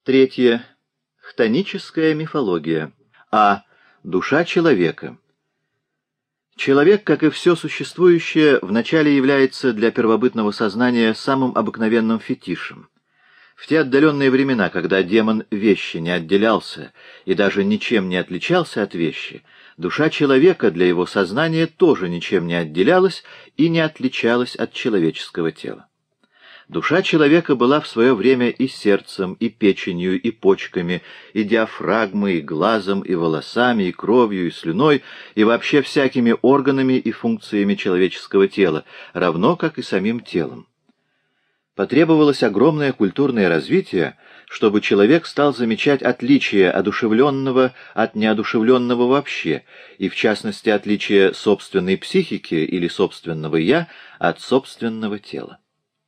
Третье. Хтоническая мифология. А. Душа человека. Человек, как и все существующее, вначале является для первобытного сознания самым обыкновенным фетишем. В те отдаленные времена, когда демон вещи не отделялся и даже ничем не отличался от вещи, душа человека для его сознания тоже ничем не отделялась и не отличалась от человеческого тела. Душа человека была в свое время и сердцем, и печенью, и почками, и диафрагмой, и глазом, и волосами, и кровью, и слюной, и вообще всякими органами и функциями человеческого тела, равно как и самим телом. Потребовалось огромное культурное развитие, чтобы человек стал замечать отличие одушевленного от неодушевленного вообще, и в частности отличие собственной психики или собственного «я» от собственного тела.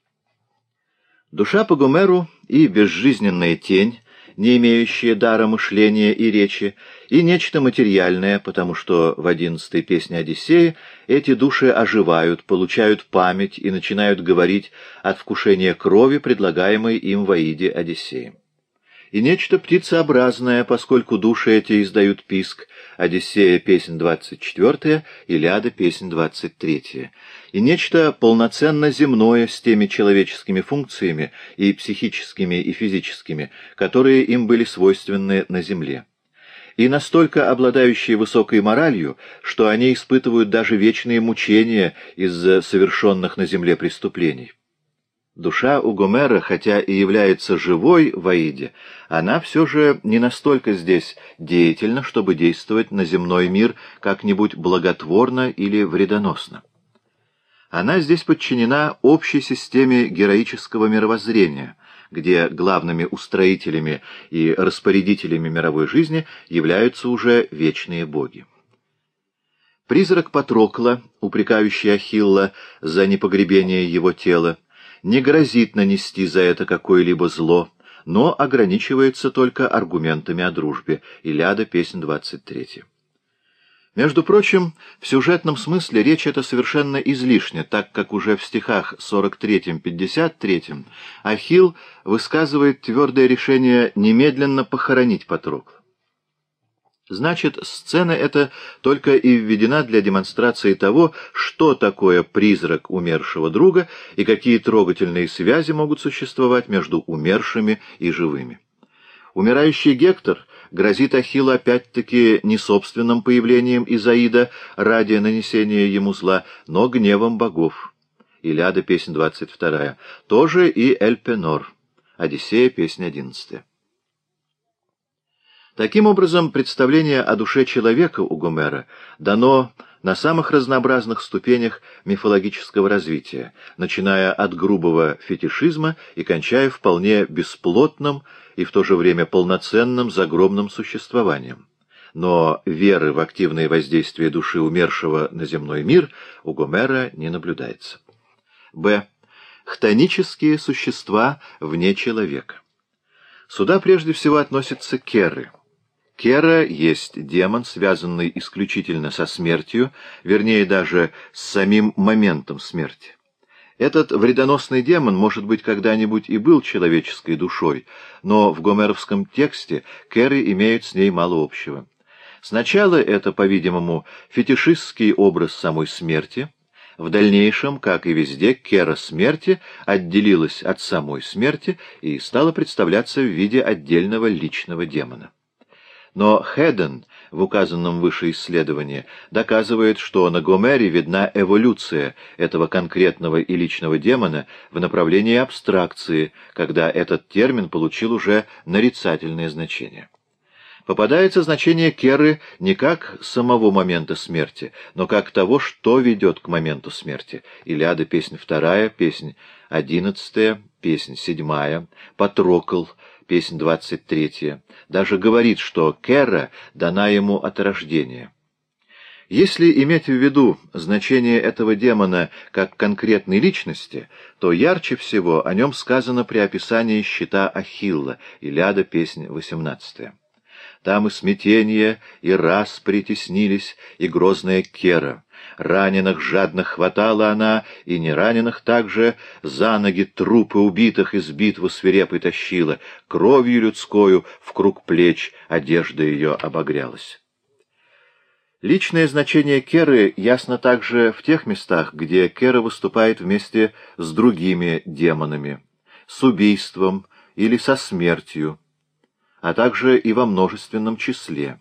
Душа по Гомеру и безжизненная тень, не имеющая дара мышления и речи, и нечто материальное, потому что в 11-й песне Одиссея эти души оживают, получают память и начинают говорить от вкушения крови, предлагаемой им в Аиде Одиссеем. И нечто птицеобразное, поскольку души эти издают писк, Одиссея, песнь 24, Илиада, песнь 23, и нечто полноценно земное с теми человеческими функциями, и психическими, и физическими, которые им были свойственны на земле, и настолько обладающие высокой моралью, что они испытывают даже вечные мучения из-за совершенных на земле преступлений. Душа у Гомера, хотя и является живой в Аиде, она все же не настолько здесь деятельна, чтобы действовать на земной мир как-нибудь благотворно или вредоносно. Она здесь подчинена общей системе героического мировоззрения, где главными устроителями и распорядителями мировой жизни являются уже вечные боги. Призрак Патрокла, упрекающий Ахилла за непогребение его тела, не грозит нанести за это какое-либо зло, но ограничивается только аргументами о дружбе. Илиада, песнь 23. Между прочим, в сюжетном смысле речь эта совершенно излишня, так как уже в стихах 43-53 Ахилл высказывает твердое решение немедленно похоронить Патрокла. Значит, сцена эта только и введена для демонстрации того, что такое призрак умершего друга и какие трогательные связи могут существовать между умершими и живыми. Умирающий Гектор грозит Ахиллу опять-таки не собственным появлением из Аида ради нанесения ему зла, но гневом богов. Илиада, песнь 22. Тоже и Эльпенор. Одиссея, песнь 11. Таким образом, представление о душе человека у Гомера дано на самых разнообразных ступенях мифологического развития, начиная от грубого фетишизма и кончая вполне бесплотным и в то же время полноценным загробным существованием. Но веры в активное воздействие души умершего на земной мир у Гомера не наблюдается. Б. Хтонические существа вне человека. Сюда прежде всего относятся керы. Кера есть демон, связанный исключительно со смертью, вернее даже с самим моментом смерти. Этот вредоносный демон, может быть, когда-нибудь и был человеческой душой, но в гомеровском тексте керы имеют с ней мало общего. Сначала это, по-видимому, фетишистский образ самой смерти. В дальнейшем, как и везде, кера смерти отделилась от самой смерти и стала представляться в виде отдельного личного демона. Но Хеден в указанном выше исследовании доказывает, что на Гомере видна эволюция этого конкретного и личного демона в направлении абстракции, когда этот термин получил уже нарицательное значение. Попадается значение керы не как самого момента смерти, но как того, что ведет к моменту смерти. Илиада, песнь 2, песнь 11, песнь 7, Патрокл, песнь 23, даже говорит, что кера дана ему от рождения. Если иметь в виду значение этого демона как конкретной личности, то ярче всего о нем сказано при описании щита Ахилла, Илиада, песнь 18. Там и смятение, и распри теснились, и грозная кера, Раненых жадно хватала она, и нераненых также, за ноги трупы убитых из битвы свирепой тащила, кровью людскою в круг плеч одежда ее обогрялась. Личное значение Керы ясно также в тех местах, где Кера выступает вместе с другими демонами, с убийством или со смертью, а также и во множественном числе.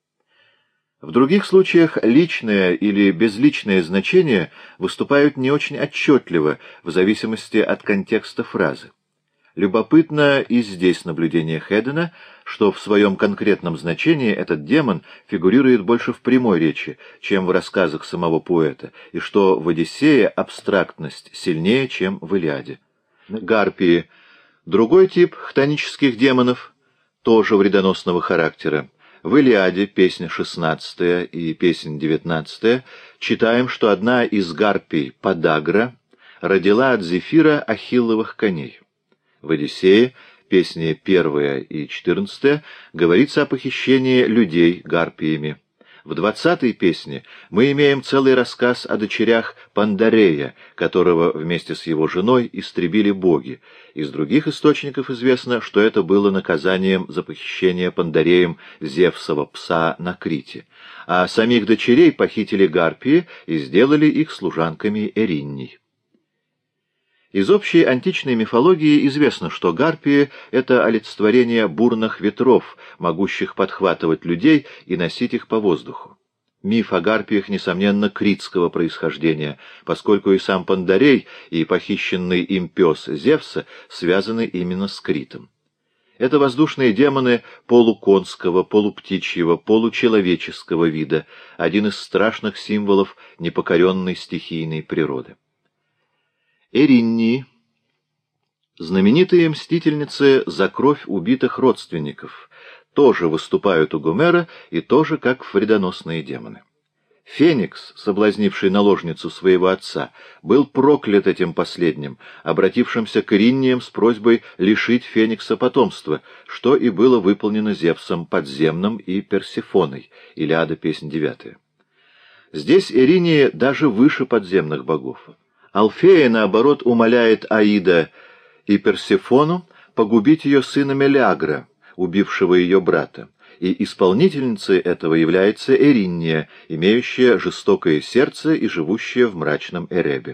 В других случаях личное или безличное значение выступают не очень отчетливо, в зависимости от контекста фразы. Любопытно и здесь наблюдение Хеддена, что в своем конкретном значении этот демон фигурирует больше в прямой речи, чем в рассказах самого поэта, и что в «Одиссее» абстрактность сильнее, чем в «Илиаде». Гарпии — другой тип хтонических демонов, тоже вредоносного характера. В «Илиаде», песня 16 и песня 19, читаем, что одна из гарпий, Подагра, родила от Зефира ахилловых коней. В «Одиссее», песни 1 и 14, говорится о похищении людей гарпиями. В 20-й песне мы имеем целый рассказ о дочерях Пандарея, которого вместе с его женой истребили боги. Из других источников известно, что это было наказанием за похищение Пандареем Зевсова пса на Крите, а самих дочерей похитили гарпии и сделали их служанками Эринней. Из общей античной мифологии известно, что гарпии — это олицетворение бурных ветров, могущих подхватывать людей и носить их по воздуху. Миф о гарпиях, несомненно, критского происхождения, поскольку и сам Пандарей, и похищенный им пес Зевса связаны именно с Критом. Это воздушные демоны полуконского, полуптичьего, получеловеческого вида, один из страшных символов непокоренной стихийной природы. Эриннии — знаменитые мстительницы за кровь убитых родственников, тоже выступают у Гомера и тоже как вредоносные демоны. Феникс, соблазнивший наложницу своего отца, был проклят этим последним, обратившимся к Эринниям с просьбой лишить Феникса потомства, что и было выполнено Зевсом Подземным и Персефоной, Илиада, песнь 9. Здесь Эриннии даже выше подземных богов. Алфея, наоборот, умоляет Аида и Персефону погубить ее сына Мелиагра, убившего ее брата, и исполнительницей этого является Эринния, имеющая жестокое сердце и живущая в мрачном Эребе.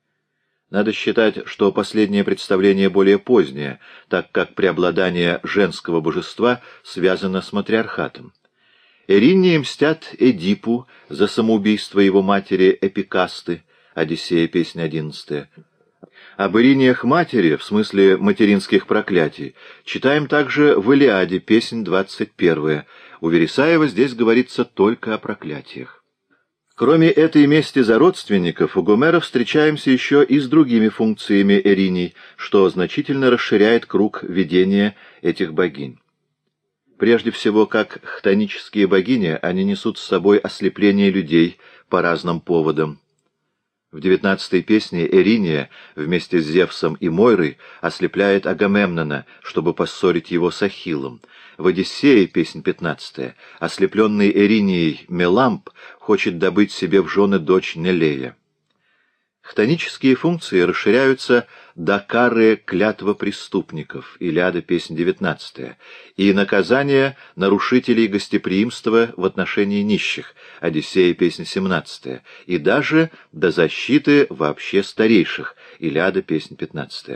Надо считать, что последнее представление более позднее, так как преобладание женского божества связано с матриархатом. Эриннии мстят Эдипу за самоубийство его матери Эпикасты, Одиссея, песня 11. Об Ириниях матери, в смысле материнских проклятий, читаем также в Илиаде, песнь 21. У Вересаева здесь говорится только о проклятиях. Кроме этой мести за родственников, у Гомера встречаемся еще и с другими функциями Эриний, что значительно расширяет круг видения этих богинь. Прежде всего, как хтонические богини, они несут с собой ослепление людей по разным поводам. В 19-й песне Эриния вместе с Зевсом и Мойрой ослепляет Агамемнона, чтобы поссорить его с Ахиллом. В «Одиссее», песнь 15, ослепленный Эринией Меламп хочет добыть себе в жены дочь Нелея. Хтонические функции расширяются до кары клятвопреступников, Илиада, песнь 19, и наказания нарушителей гостеприимства в отношении нищих, Одиссея, песнь 17, и даже до защиты вообще старейших, Илиада, песнь 15.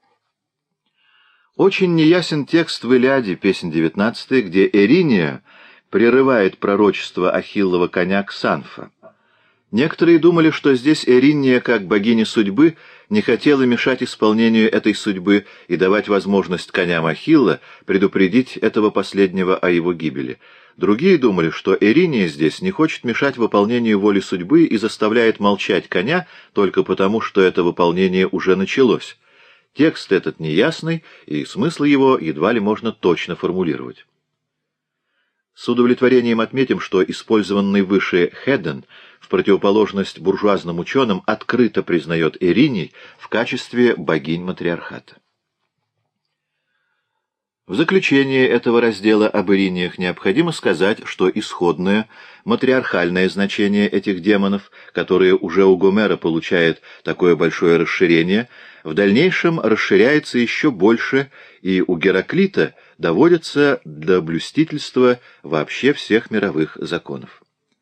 Очень неясен текст в Илиаде, песнь 19, где Эриния прерывает пророчество Ахиллова коня Ксанфа. Некоторые думали, что здесь Эринния, как богиня судьбы, не хотела мешать исполнению этой судьбы и давать возможность коням Ахилла предупредить этого последнего о его гибели. Другие думали, что Эринния здесь не хочет мешать выполнению воли судьбы и заставляет молчать коня только потому, что это выполнение уже началось. Текст этот неясный, и смысл его едва ли можно точно формулировать. С удовлетворением отметим, что использованный выше Хедден в противоположность буржуазным ученым открыто признает Эриней в качестве богинь матриархата. В заключение этого раздела об Ириниях необходимо сказать, что исходное матриархальное значение этих демонов, которое уже у Гомера получает такое большое расширение, в дальнейшем расширяется еще больше, и у Гераклита доводится до блюстительства вообще всех мировых законов.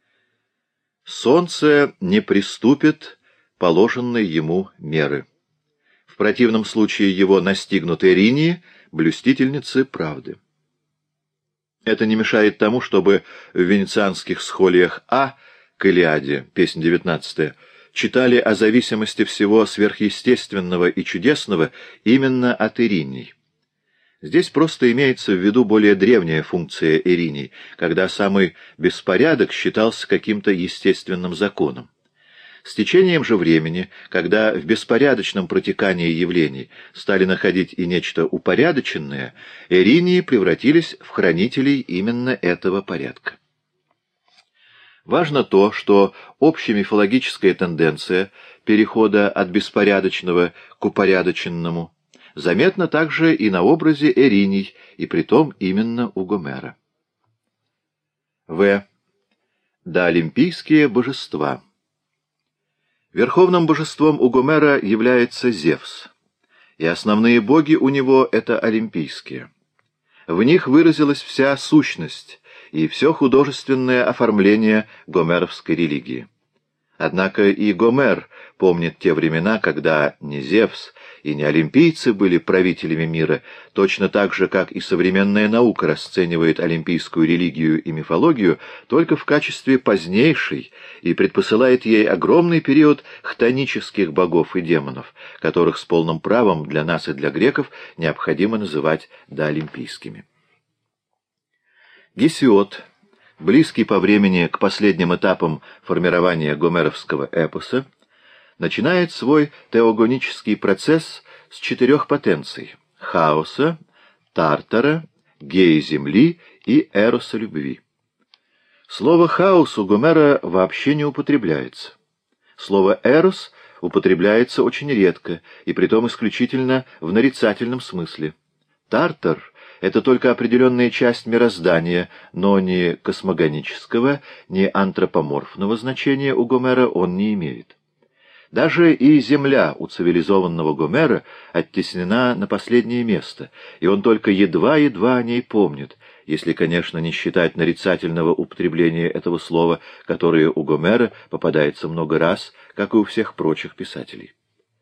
Солнце не приступит положенной ему меры. В противном случае его настигнут Иринии, блюстительницы правды. Это не мешает тому, чтобы в венецианских схолиях к Илиаде, песнь 19, читали о зависимости всего сверхъестественного и чудесного именно от Ириней. Здесь просто имеется в виду более древняя функция Ириней, когда самый беспорядок считался каким-то естественным законом. С течением же времени, когда в беспорядочном протекании явлений стали находить и нечто упорядоченное, Иринии превратились в хранителей именно этого порядка. Важно то, что общемифологическая тенденция перехода от беспорядочного к упорядоченному заметна также и на образе Ириней, и притом именно у Гомера. Доолимпийские божества. Верховным божеством у Гомера является Зевс, и основные боги у него — это олимпийские. В них выразилась вся сущность и все художественное оформление гомеровской религии. Однако и Гомер помнит те времена, когда не Зевс и не олимпийцы были правителями мира, точно так же, как и современная наука расценивает олимпийскую религию и мифологию только в качестве позднейшей и предпосылает ей огромный период хтонических богов и демонов, которых с полным правом для нас и для греков необходимо называть доолимпийскими. Гесиод, близкий по времени к последним этапам формирования гомеровского эпоса, начинает свой теогонический процесс с 4 потенций — хаоса, Тартара, геи земли и эроса любви. Слово «хаос» у Гомера вообще не употребляется. Слово «эрос» употребляется очень редко, и притом исключительно в нарицательном смысле. Тартар — это только определенная часть мироздания, но ни космогонического, ни антропоморфного значения у Гомера он не имеет. Даже и земля у цивилизованного Гомера оттеснена на последнее место, и он только едва-едва о ней помнит, если, конечно, не считать нарицательного употребления этого слова, которое у Гомера попадается много раз, как и у всех прочих писателей.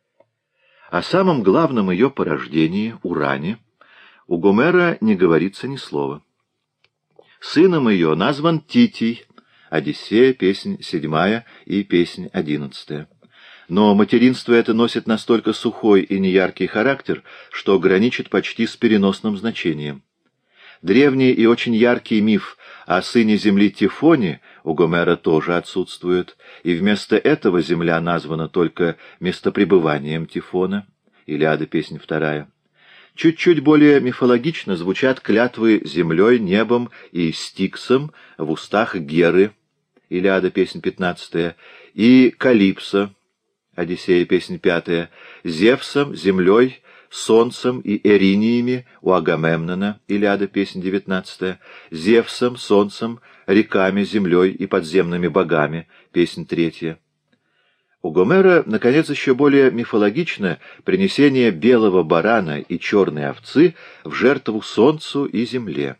О самом главном ее порождении, Уране, у Гомера не говорится ни слова. Сыном ее назван Титий, Одиссея, песнь 7 и песнь 11. Но материнство это носит настолько сухой и неяркий характер, что граничит почти с переносным значением. Древний и очень яркий миф о сыне земли Тифоне у Гомера тоже отсутствует, и вместо этого земля названа только местопребыванием Тифона, Илиада, песнь 2. Чуть-чуть более мифологично звучат клятвы землей, небом и Стиксом в устах Геры, Илиада, песнь 15, и Калипсо, Одиссея, песнь 5, Зевсом, землей, солнцем и Эриниями у Агамемнона, Илиада, песнь 19, Зевсом, солнцем, реками, землей и подземными богами, песнь 3. У Гомера, наконец, еще более мифологично принесение белого барана и черной овцы в жертву солнцу и земле.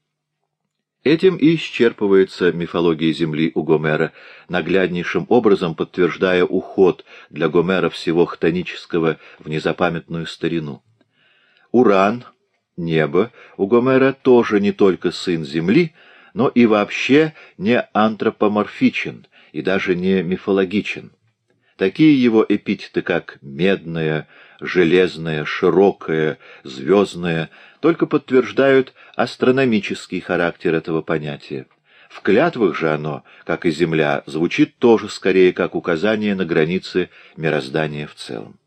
Этим и исчерпывается мифология Земли у Гомера, нагляднейшим образом подтверждая уход для Гомера всего хтонического в незапамятную старину. Уран, небо, у Гомера тоже не только сын Земли, но и вообще не антропоморфичен и даже не мифологичен. Такие его эпитеты, как «медная», «железная», «широкая», «звездная», только подтверждают астрономический характер этого понятия. В клятвах же оно, как и земля, звучит тоже скорее как указание на границы мироздания в целом.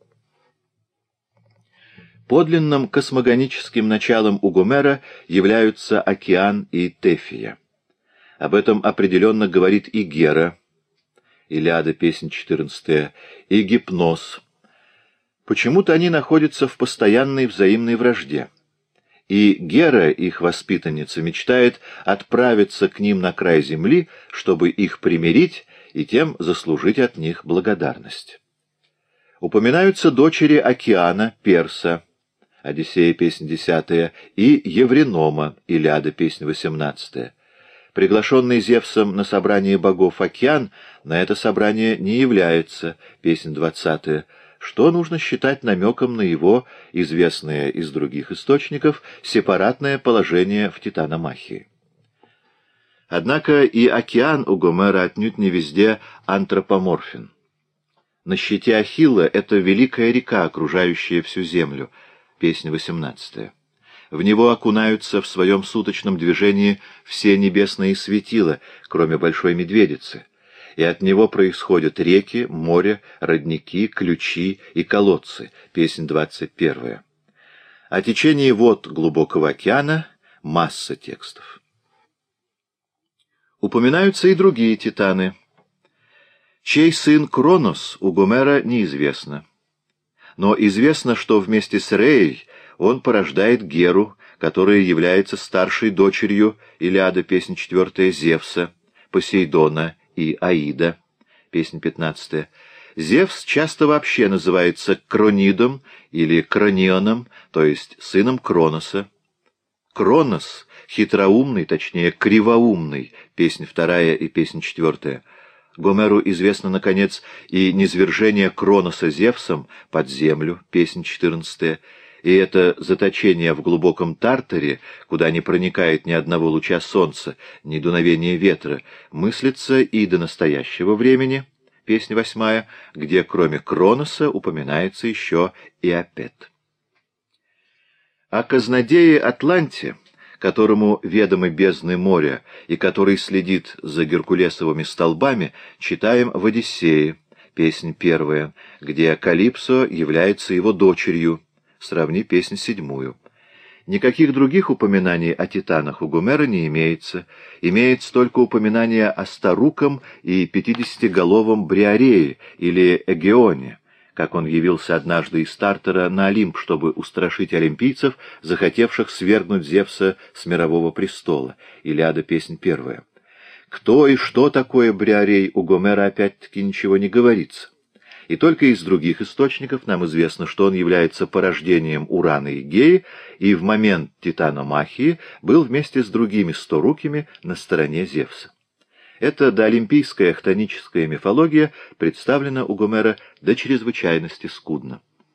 Подлинным космогоническим началом у Гомера являются океан и Тефия. Об этом определенно говорит и Гера, Илиада, песнь 14, и Гипнос. Почему-то они находятся в постоянной взаимной вражде. и Гера, их воспитанница, мечтает отправиться к ним на край земли, чтобы их примирить и тем заслужить от них благодарность. Упоминаются дочери Океана, Перса, Одиссея, песнь 10, и Евринома, Илиада, песнь 18. Приглашенный Зевсом на собрание богов Океан на это собрание не является, песнь 20, что нужно считать намеком на его, известное из других источников, сепаратное положение в Титаномахии. Однако и Океан у Гомера отнюдь не везде антропоморфен. На щите Ахилла это великая река, окружающая всю землю, песнь 18. В него окунаются в своем суточном движении все небесные светила, кроме Большой Медведицы, и от него происходят реки, море, родники, ключи и колодцы, песнь 21. О течении вод глубокого океана масса текстов. Упоминаются и другие титаны. Чей сын Кронос у Гомера неизвестно. Но известно, что вместе с Реей он порождает Геру, которая является старшей дочерью, Илиада, песнь 4, Зевса, Посейдона и Аида, песнь 15. Зевс часто вообще называется Кронидом или Кронионом, то есть сыном Кроноса. Кронос — хитроумный, точнее, кривоумный, песнь 2 и песнь 4. Гомеру известно, наконец, и низвержение Кроноса Зевсом под землю, песнь 14, и это заточение в глубоком Тартаре, куда не проникает ни одного луча солнца, ни дуновения ветра, мыслится и до настоящего времени, песня 8, где кроме Кроноса упоминается еще и Апет. О казнодее Атланте, которому ведомы бездны моря и который следит за геркулесовыми столбами, читаем в Одиссее, песнь 1, где Калипсо является его дочерью, сравни песнь 7. Никаких других упоминаний о титанах у Гомера не имеется, имеется только упоминание о Старуком и 50-головом Бриарее или Эгеоне, как он явился однажды из Тартара на Олимп, чтобы устрашить олимпийцев, захотевших свергнуть Зевса с мирового престола. Илиада, песнь 1. Кто и что такое Бриарей, у Гомера опять-таки ничего не говорится. И только из других источников нам известно, что он является порождением Урана и Геи, и в момент Титаномахии был вместе с другими сторукими на стороне Зевса. Эта доолимпийская хтоническая мифология представлена у Гомера до чрезвычайности скудно.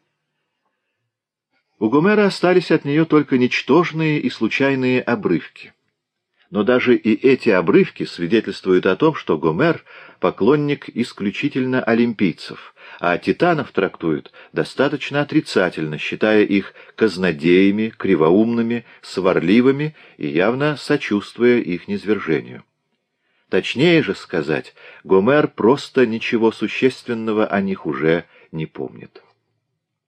У Гомера остались от нее только ничтожные и случайные обрывки. Но даже и эти обрывки свидетельствуют о том, что Гомер — поклонник исключительно олимпийцев, а титанов трактует достаточно отрицательно, считая их казнодеями, кривоумными, сварливыми и явно сочувствуя их низвержению. Точнее же сказать, Гомер просто ничего существенного о них уже не помнит.